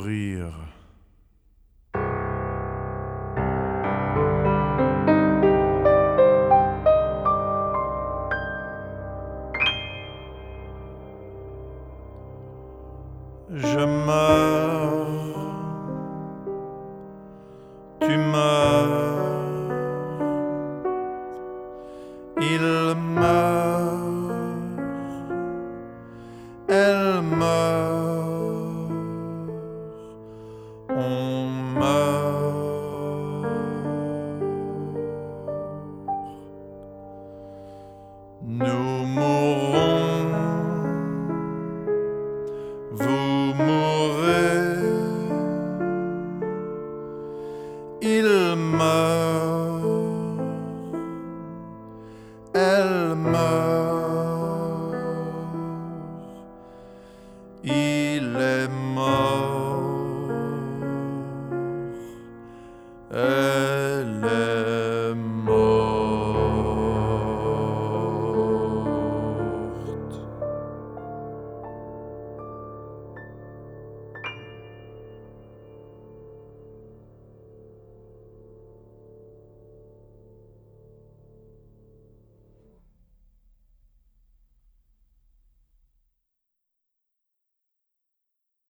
mourir. Je meurs, tu meurs, il meurt, elle meurt, on meurt. Nous mourrons, vous mourrez, il meurt, elle meurt, il est mort.